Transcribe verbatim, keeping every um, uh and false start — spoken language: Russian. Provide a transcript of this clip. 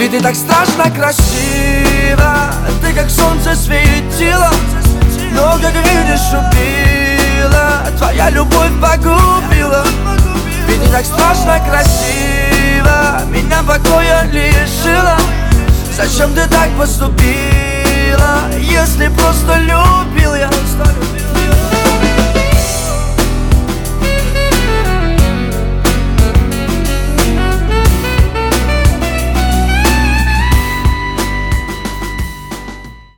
Ведь ты так страшно красива, ты как солнце светила, но, как видишь, убила, твоя любовь погубила. Ведь ты так страшно красива, меня покоя лишила. Зачем ты так поступила, если просто любил я?